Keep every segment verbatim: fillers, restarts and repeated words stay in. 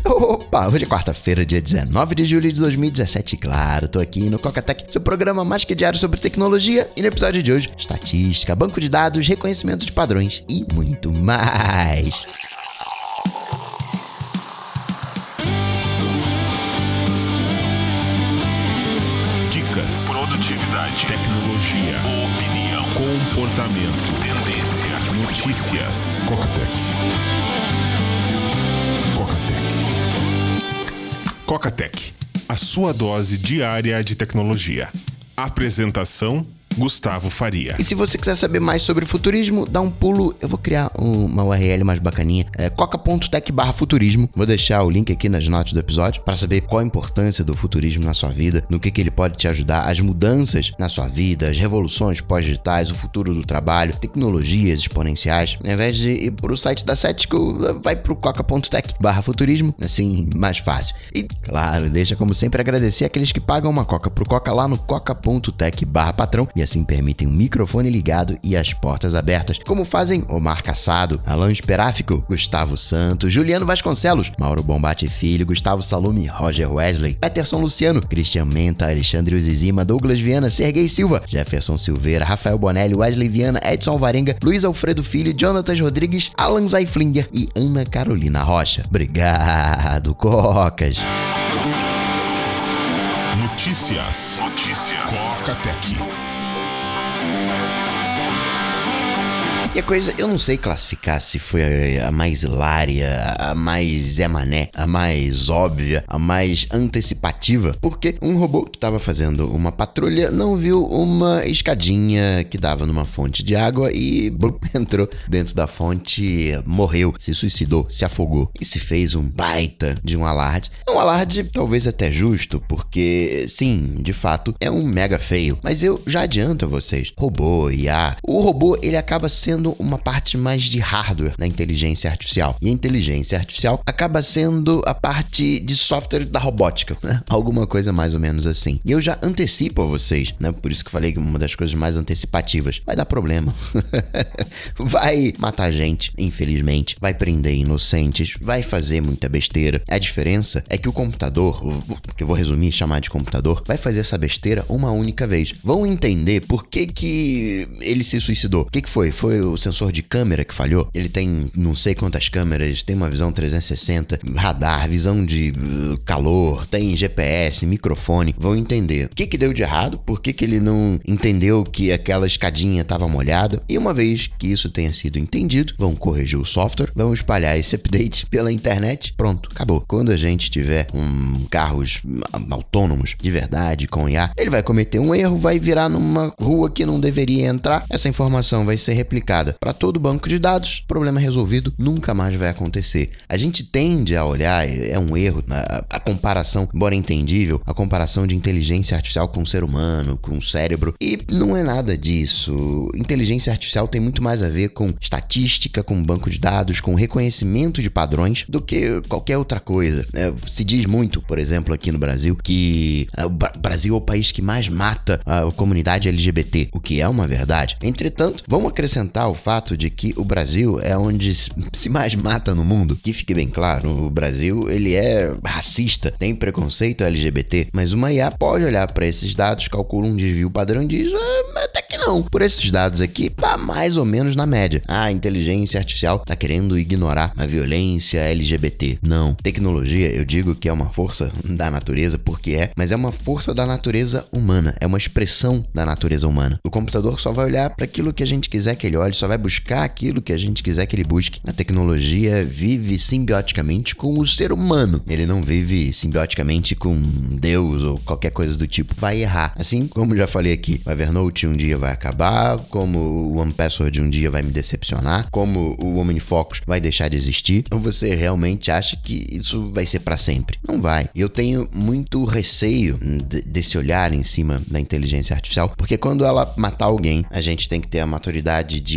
Opa, hoje é quarta-feira, dia dezenove de julho de dois mil e dezessete, claro, tô aqui no Cocatec, seu programa mais que diário sobre tecnologia, e no episódio de hoje, estatística, banco de dados, reconhecimento de padrões e muito mais. Dicas, produtividade, tecnologia, opinião, comportamento, tendência, notícias. Cocatec. Cocatec. Cocatec, a sua dose diária de tecnologia. Apresentação: Gustavo Faria. E se você quiser saber mais sobre futurismo, dá um pulo, eu vou criar uma U R L mais bacaninha, é coca.tech barra futurismo. Vou deixar o link aqui nas notas do episódio para saber qual a importância do futurismo na sua vida, no que, que ele pode te ajudar, as mudanças na sua vida, as revoluções pós-digitais, o futuro do trabalho, tecnologias exponenciais. Ao invés de ir pro site da Cético, vai pro coca.tech barra futurismo, assim, mais fácil. E, claro, deixa como sempre agradecer aqueles que pagam uma coca pro Coca lá no coca.tech barra patrão e assim permitem um microfone ligado e as portas abertas, como fazem Omar Cassado, Alan Esperáfico, Gustavo Santos, Juliano Vasconcelos, Mauro Bombate Filho, Gustavo Salume, Roger Wesley, Peterson Luciano, Cristian Menta, Alexandre Uzizima, Douglas Viana, Serguei Silva, Jefferson Silveira, Rafael Bonelli, Wesley Viana, Edson Alvarenga, Luiz Alfredo Filho, Jonatas Rodrigues, Alan Zaiflinger e Ana Carolina Rocha. Obrigado, Cocas! Notícias. Notícias. Cocatec. E a coisa, eu não sei classificar se foi a mais hilária, a mais Zé Mané, a mais óbvia, a mais antecipativa, porque um robô que estava fazendo uma patrulha não viu uma escadinha que dava numa fonte de água e blum, entrou dentro da fonte, morreu, se suicidou, se afogou e se fez um baita de um alarde. Um alarde talvez até justo, porque sim, de fato, é um mega feio, mas eu já adianto a vocês, robô, I A, o robô ele acaba sendo uma parte mais de hardware da inteligência artificial. E a inteligência artificial acaba sendo a parte de software da robótica, né? Alguma coisa mais ou menos assim. E eu já antecipo a vocês, né? Por isso que falei que uma das coisas mais antecipativas. Vai dar problema. Vai matar gente, infelizmente. Vai prender inocentes. Vai fazer muita besteira. A diferença é que o computador, que eu vou resumir, chamar de computador, vai fazer essa besteira uma única vez. Vão entender por que que ele se suicidou. O que que foi? Foi o sensor de câmera que falhou. Ele tem não sei quantas câmeras, tem uma visão trezentos e sessenta, radar, visão de uh, calor, tem G P S, microfone. Vão entender o que que deu de errado, por que que ele não entendeu que aquela escadinha estava molhada. E uma vez que isso tenha sido entendido, vão corrigir o software, vão espalhar esse update pela internet. Pronto, acabou. Quando a gente tiver um carros autônomos de verdade, com I A, ele vai cometer um erro, vai virar numa rua que não deveria entrar. Essa informação vai ser replicada para todo o banco de dados, problema resolvido, nunca mais vai acontecer. A gente tende a olhar, é um erro, a, a comparação, embora entendível, a comparação de inteligência artificial com o ser humano, com o cérebro, e não é nada disso. Inteligência artificial tem muito mais a ver com estatística, com banco de dados, com reconhecimento de padrões, do que qualquer outra coisa. É, se diz muito, por exemplo, aqui no Brasil, que o Brasil é o país que mais mata a comunidade L G B T, o que é uma verdade. Entretanto, vamos acrescentar o fato de que o Brasil é onde se mais mata no mundo. Que fique bem claro, o Brasil ele é racista, tem preconceito L G B T, mas uma I A pode olhar para esses dados, calcula um desvio padrão e diz, ah, até que não. Por esses dados aqui, tá mais ou menos na média. Ah, a inteligência artificial tá querendo ignorar a violência L G B T. Não. Tecnologia, eu digo que é uma força da natureza, porque é, mas é uma força da natureza humana, é uma expressão da natureza humana. O computador só vai olhar para aquilo que a gente quiser que ele olhe, só vai buscar aquilo que a gente quiser que ele busque. A tecnologia vive simbioticamente com o ser humano. Ele não vive simbioticamente com Deus ou qualquer coisa do tipo. Vai errar. Assim como já falei aqui, o Evernote um dia vai acabar, como o One Password um dia vai me decepcionar, como o OmniFocus vai deixar de existir. Ou você realmente acha que isso vai ser para sempre? Não vai. Eu tenho muito receio de, desse olhar em cima da inteligência artificial, porque quando ela matar alguém, a gente tem que ter a maturidade de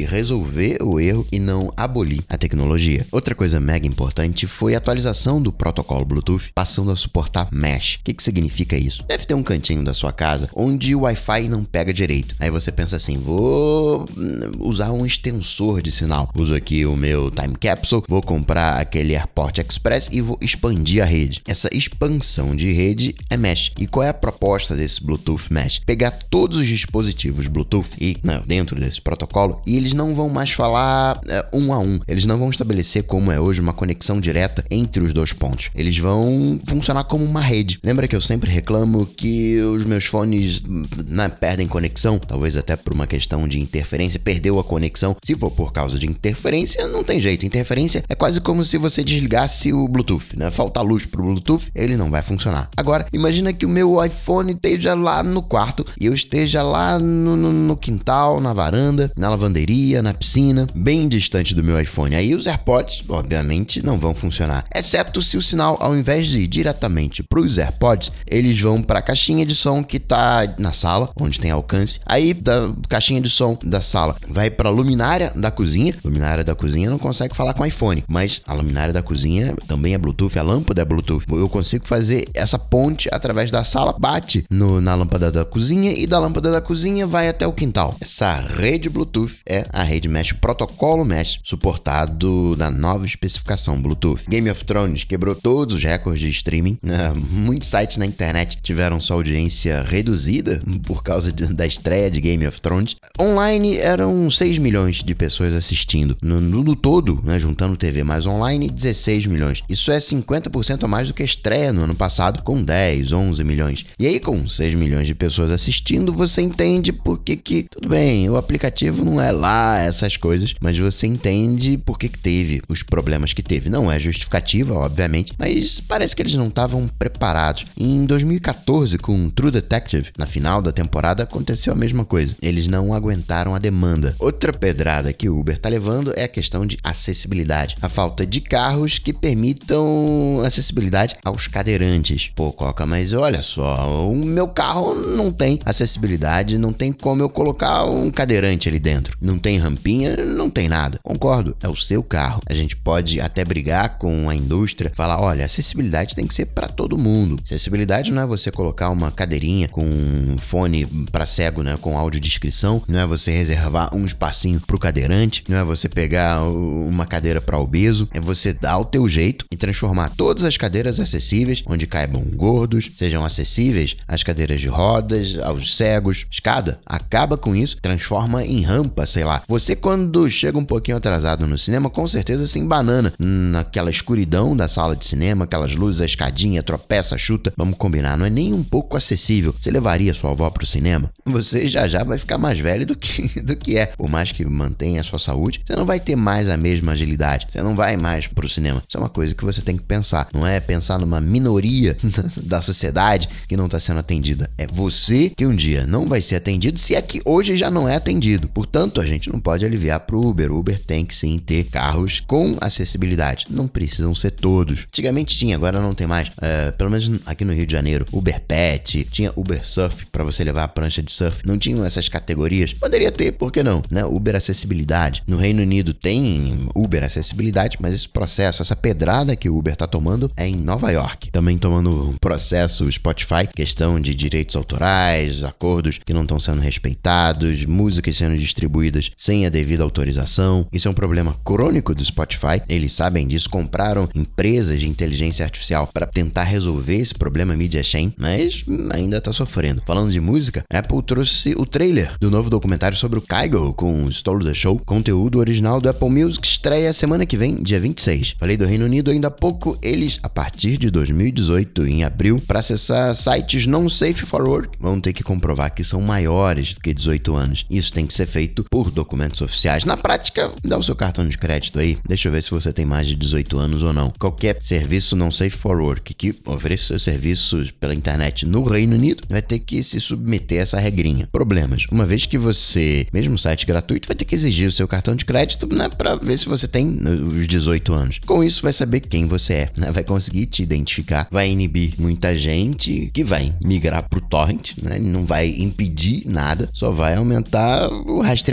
resolver o erro e não abolir a tecnologia. Outra coisa mega importante foi a atualização do protocolo Bluetooth, passando a suportar Mesh. O que, que significa isso? Deve ter um cantinho da sua casa onde o Wi-Fi não pega direito. Aí você pensa assim, vou usar um extensor de sinal. Uso aqui o meu Time Capsule, vou comprar aquele AirPort Express e vou expandir a rede. Essa expansão de rede é Mesh. E qual é a proposta desse Bluetooth Mesh? Pegar todos os dispositivos Bluetooth e não, dentro desse protocolo, e eles não vão mais falar uh, um a um. Eles não vão estabelecer, como é hoje, uma conexão direta entre os dois pontos. Eles vão funcionar como uma rede. Lembra que eu sempre reclamo que os meus fones né, perdem conexão? Talvez até por uma questão de interferência, perdeu a conexão. Se for por causa de interferência, não tem jeito. Interferência é quase como se você desligasse o Bluetooth, né? Falta luz pro Bluetooth, ele não vai funcionar. Agora, imagina que o meu iPhone esteja lá no quarto e eu esteja lá no, no, no quintal, na varanda, na lavanderia, na piscina, bem distante do meu iPhone. Aí os AirPods, obviamente, não vão funcionar. Exceto se o sinal, ao invés de ir diretamente para os AirPods, eles vão para a caixinha de som que tá na sala, onde tem alcance. Aí da caixinha de som da sala vai para a luminária da cozinha. A luminária da cozinha não consegue falar com o iPhone, mas a luminária da cozinha também é Bluetooth, a lâmpada é Bluetooth. Eu consigo fazer essa ponte através da sala, bate no, na lâmpada da cozinha e da lâmpada da cozinha vai até o quintal. Essa rede Bluetooth é a rede Mesh, protocolo Mesh, suportado na nova especificação Bluetooth. Game of Thrones quebrou todos os recordes de streaming. Uh, muitos sites na internet tiveram sua audiência reduzida por causa de, da estreia de Game of Thrones. Online eram seis milhões de pessoas assistindo. No, no, no todo, né, juntando T V mais online, dezesseis milhões. Isso é cinquenta por cento a mais do que a estreia no ano passado, com dez, onze milhões. E aí, com seis milhões de pessoas assistindo, você entende por que que... Tudo bem, o aplicativo não é lá essas coisas, mas você entende por que que teve os problemas que teve. Não é justificativa, obviamente, mas parece que eles não estavam preparados. Em dois mil e quatorze, com True Detective, na final da temporada, aconteceu a mesma coisa. Eles não aguentaram a demanda. Outra pedrada que o Uber tá levando é a questão de acessibilidade. A falta de carros que permitam acessibilidade aos cadeirantes. Pô, Coca, mas olha só, o meu carro não tem acessibilidade, não tem como eu colocar um cadeirante ali dentro. Não tem rampinha, não tem nada. Concordo, é o seu carro. A gente pode até brigar com a indústria, falar, olha, acessibilidade tem que ser para todo mundo. Acessibilidade não é você colocar uma cadeirinha com um fone para cego, né, com audiodescrição, não é você reservar um espacinho pro cadeirante, não é você pegar uma cadeira para obeso, é você dar o teu jeito e transformar todas as cadeiras acessíveis, onde caibam gordos, sejam acessíveis às cadeiras de rodas, aos cegos. Escada, acaba com isso, transforma em rampa, sei lá. Você, quando chega um pouquinho atrasado no cinema, com certeza se embanana naquela escuridão da sala de cinema, aquelas luzes, a escadinha, tropeça, chuta. Vamos combinar, não é nem um pouco acessível. Você levaria sua avó pro cinema? Você já já vai ficar mais velho do que, do que é. Por mais que mantenha a sua saúde, você não vai ter mais a mesma agilidade. Você não vai mais pro cinema. Isso é uma coisa que você tem que pensar. Não é pensar numa minoria da sociedade que não está sendo atendida. É você que um dia não vai ser atendido, se é que hoje já não é atendido. Portanto, a gente não pode aliviar pro Uber. O Uber tem que sim ter carros com acessibilidade. Não precisam ser todos. Antigamente tinha, agora não tem mais. É, pelo menos aqui no Rio de Janeiro, Uber Pet, tinha Uber Surf para você levar a prancha de surf. Não tinham essas categorias? Poderia ter, por que não? Né? Uber Acessibilidade. No Reino Unido tem Uber Acessibilidade, mas esse processo, essa pedrada que o Uber tá tomando é em Nova York. Também tomando processo Spotify, questão de direitos autorais, acordos que não estão sendo respeitados, músicas sendo distribuídas sem a devida autorização. Isso é um problema crônico do Spotify. Eles sabem disso, compraram empresas de inteligência artificial para tentar resolver esse problema Media Chain, mas ainda tá sofrendo. Falando de música, a Apple trouxe o trailer do novo documentário sobre o Kygo com o Stole the Show. Conteúdo original do Apple Music estreia semana que vem, dia vinte e seis. Falei do Reino Unido ainda há pouco. Eles, a partir de dois mil e dezoito, em abril, para acessar sites não safe for work, vão ter que comprovar que são maiores do que dezoito anos. Isso tem que ser feito por documentos oficiais. Na prática, dá o seu cartão de crédito aí. Deixa eu ver se você tem mais de dezoito anos ou não. Qualquer serviço não safe for work que ofereça seus serviços pela internet no Reino Unido vai ter que se submeter a essa regrinha. Problemas. Uma vez que você, mesmo site gratuito, vai ter que exigir o seu cartão de crédito, né, para ver se você tem os dezoito anos. Com isso, vai saber quem você é, né? Vai conseguir te identificar, vai inibir muita gente que vai migrar pro torrent, né? Não vai impedir nada, só vai aumentar o rastreamento.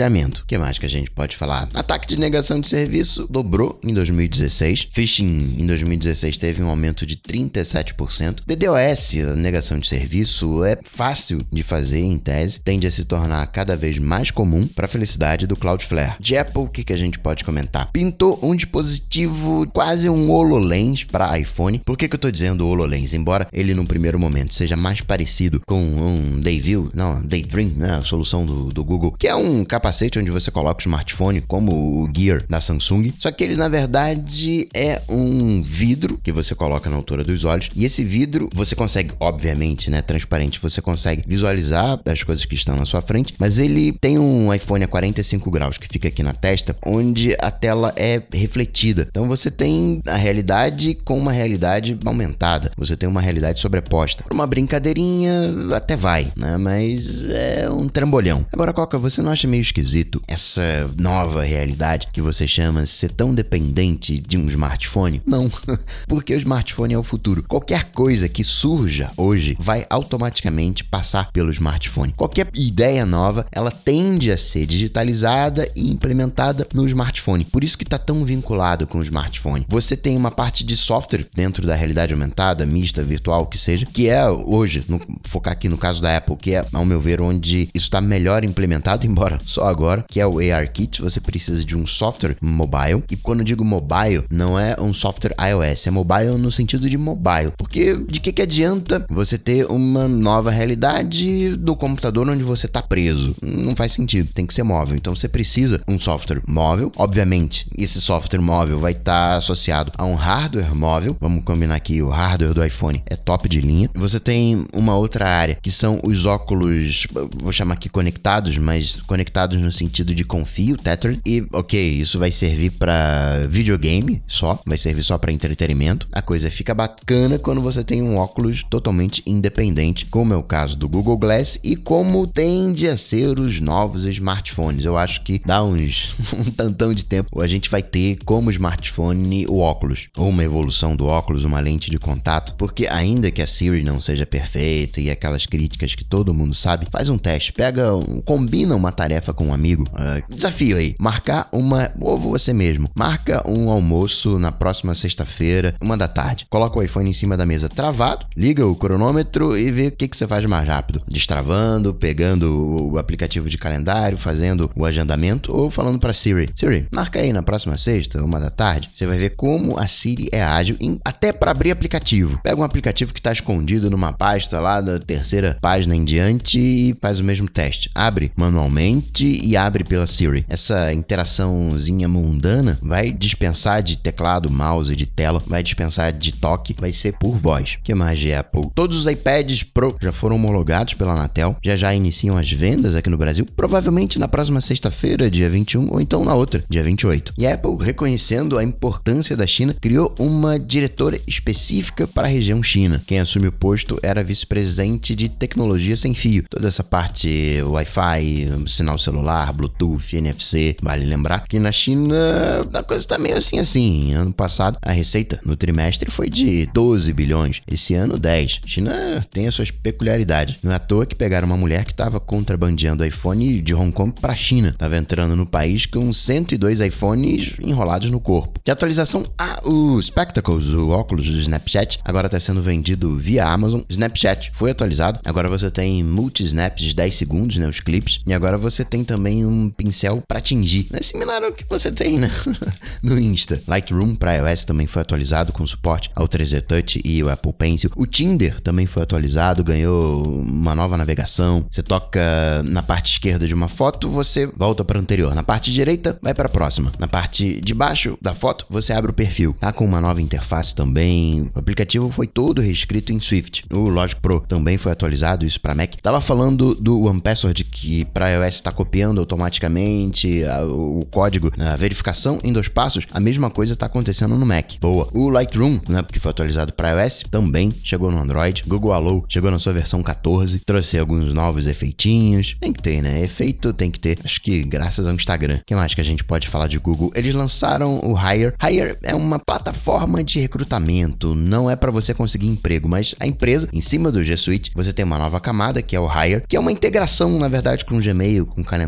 O que mais que a gente pode falar? Ataque de negação de serviço dobrou em dois mil e dezesseis. Phishing em dois mil e dezesseis teve um aumento de trinta e sete por cento. DDoS, negação de serviço, é fácil de fazer em tese, tende a se tornar cada vez mais comum para a felicidade do Cloudflare. De Apple, o que, que a gente pode comentar? Pintou um dispositivo, quase um HoloLens para iPhone. Por que, que eu tô dizendo HoloLens? Embora ele no primeiro momento seja mais parecido com um Dayview, não, Daydream, né, a solução do, do Google, que é um capacete onde você coloca o smartphone, como o Gear da Samsung, só que ele na verdade é um vidro que você coloca na altura dos olhos, e esse vidro você consegue, obviamente, né, transparente, você consegue visualizar as coisas que estão na sua frente, mas ele tem um iPhone a quarenta e cinco graus que fica aqui na testa, onde a tela é refletida. Então você tem a realidade com uma realidade aumentada, você tem uma realidade sobreposta. Uma brincadeirinha até vai, né, mas é um trambolhão. Agora, Coca, você não acha meio esquisito essa nova realidade que você chama de ser tão dependente de um smartphone? Não, porque o smartphone é o futuro. Qualquer coisa que surja hoje vai automaticamente passar pelo smartphone. Qualquer ideia nova, ela tende a ser digitalizada e implementada no smartphone. Por isso que está tão vinculado com o smartphone. Você tem uma parte de software dentro da realidade aumentada, mista, virtual, o que seja, que é hoje, no, focar aqui no caso da Apple, que é, ao meu ver, onde isso está melhor implementado, embora só agora, que é o A R Kit. Você precisa de um software mobile, e quando eu digo mobile, não é um software iOS, é mobile no sentido de mobile, porque de que que adianta você ter uma nova realidade do computador onde você está preso? Não faz sentido, tem que ser móvel. Então você precisa um software móvel, obviamente esse software móvel vai estar tá associado a um hardware móvel. Vamos combinar aqui, o hardware do iPhone é top de linha. Você tem uma outra área que são os óculos, vou chamar aqui conectados, mas conectados no sentido de com fio, Tethered, e ok, isso vai servir para videogame só, vai servir só para entretenimento. A coisa fica bacana quando você tem um óculos totalmente independente, como é o caso do Google Glass e como tende a ser os novos smartphones. Eu acho que dá uns um tantão de tempo a gente vai ter como smartphone o óculos, ou uma evolução do óculos, uma lente de contato, porque ainda que a Siri não seja perfeita e aquelas críticas que todo mundo sabe, faz um teste, pega, um, combina uma tarefa com um amigo, uh, desafio aí, marcar uma, ou você mesmo, marca um almoço na próxima sexta-feira, uma da tarde, coloca o iPhone em cima da mesa travado, liga o cronômetro e vê o que, que você faz mais rápido, destravando, pegando o aplicativo de calendário, fazendo o agendamento, ou falando pra Siri, Siri, marca aí na próxima sexta, uma da tarde. Você vai ver como a Siri é ágil, em, até para abrir aplicativo. Pega um aplicativo que está escondido numa pasta lá da terceira página em diante e faz o mesmo teste. Abre manualmente e abre pela Siri. Essa interaçãozinha mundana vai dispensar de teclado, mouse, de tela, vai dispensar de toque, vai ser por voz. O que mais de Apple? Todos os iPads Pro já foram homologados pela Anatel, já já iniciam as vendas aqui no Brasil, provavelmente na próxima sexta-feira, dia vinte e um, ou então na outra, dia vinte e oito. E a Apple, reconhecendo a importância da China, criou uma diretora específica para a região China. Quem assume o posto era vice-presidente de tecnologia sem fio. Toda essa parte Wi-Fi, sinal celular, Bluetooth, N F C. Vale lembrar que na China a coisa tá meio assim assim. Ano passado a receita no trimestre foi de doze bilhões. Esse ano dez. A China tem as suas peculiaridades. Não é à toa que pegaram uma mulher que estava contrabandeando iPhone de Hong Kong para a China. Estava entrando no país com cento e dois iPhones enrolados no corpo. De atualização, ah, o Spectacles, o óculos do Snapchat, agora está sendo vendido via Amazon. Snapchat foi atualizado. Agora você tem multi-snaps de dez segundos, né, os clips. E agora você tem também um pincel para tingir. É similar ao que você tem, né, no Insta. Lightroom para iOS também foi atualizado com suporte ao três D Touch e o Apple Pencil. O Tinder também foi atualizado, ganhou uma nova navegação. Você toca na parte esquerda de uma foto, você volta para a anterior. Na parte direita, vai para a próxima. Na parte de baixo da foto, você abre o perfil. Tá com uma nova interface também. O aplicativo foi todo reescrito em Swift. O Logic Pro também foi atualizado, isso para Mac. Tava falando do One Password, que para iOS está copiando automaticamente a, o código, a verificação em dois passos. A mesma coisa está acontecendo no Mac. Boa. O Lightroom, né, que foi atualizado para iOS, também chegou no Android. Google Allo chegou na sua versão catorze. Trouxe alguns novos efeitinhos. Tem que ter, né? Efeito tem que ter. Acho que graças ao Instagram. O que mais que a gente pode falar de Google? Eles lançaram o Hire. Hire é uma plataforma de recrutamento. Não é para você conseguir emprego, mas a empresa, em cima do G Suite, você tem uma nova camada, que é o Hire, que é uma integração, na verdade, com o Gmail, com o calendário, para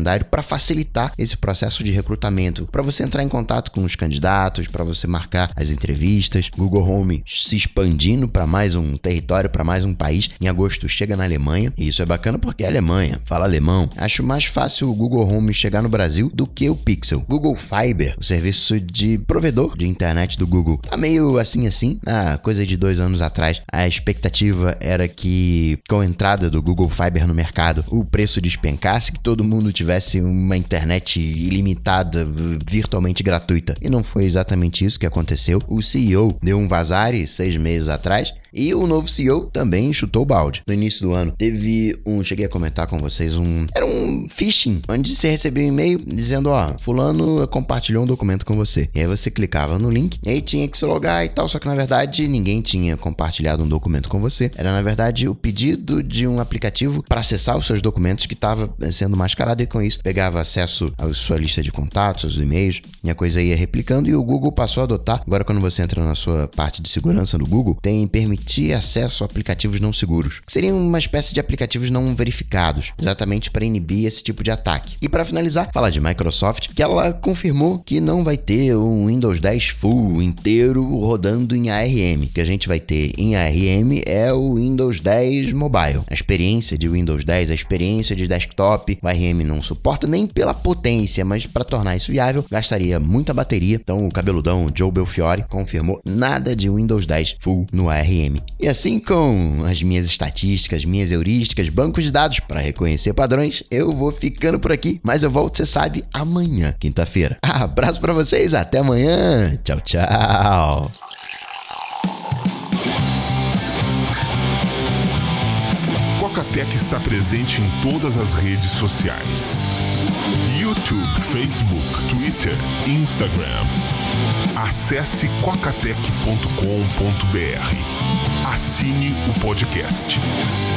facilitar esse processo de recrutamento, para você entrar em contato com os candidatos, para você marcar as entrevistas. Google Home se expandindo para mais um território, para mais um país. Em agosto chega na Alemanha, e isso é bacana porque é Alemanha, fala alemão. Acho mais fácil o Google Home chegar no Brasil do que o Pixel. Google Fiber, o serviço de provedor de internet do Google, tá meio assim assim. Ah, coisa de dois anos atrás, a expectativa era que com a entrada do Google Fiber no mercado, o preço despencasse, que todo mundo tivesse uma internet ilimitada, virtualmente gratuita. E não foi exatamente isso que aconteceu. O C E O deu um vazare seis meses atrás e o novo C E O também chutou o balde. No início do ano, teve um... Cheguei a comentar com vocês um... Era um phishing, onde você recebia um e-mail dizendo, ó, fulano compartilhou um documento com você. E aí você clicava no link, e aí tinha que se logar e tal, só que na verdade ninguém tinha compartilhado um documento com você. Era na verdade o pedido de um aplicativo para acessar os seus documentos que estava sendo mascarado, e com isso pegava acesso à sua lista de contatos, aos e-mails, e a coisa ia replicando, e o Google passou a adotar. Agora, quando você entra na sua parte de segurança do Google, tem permitir acesso a aplicativos não seguros, que seriam uma espécie de aplicativos não verificados, exatamente para inibir esse tipo de ataque. E para finalizar, falar de Microsoft, que ela confirmou que não vai ter um Windows dez Full inteiro rodando em A R M. O que a gente vai ter em A R M é o Windows dez Mobile. A experiência de Windows dez, a experiência de desktop, o A R M não suporta nem pela potência, mas para tornar isso viável, gastaria muita bateria. Então o cabeludão Joe Belfiore confirmou nada de Windows dez Full no A R M. E assim, com as minhas estatísticas, minhas heurísticas, bancos de dados para reconhecer padrões, eu vou ficando por aqui, mas eu volto, você sabe, amanhã, quinta-feira. Abraço para vocês, até amanhã. Tchau, tchau. Quacatec está presente em todas as redes sociais: YouTube, Facebook, Twitter, Instagram. Acesse quacatec ponto com ponto br. Assine o podcast.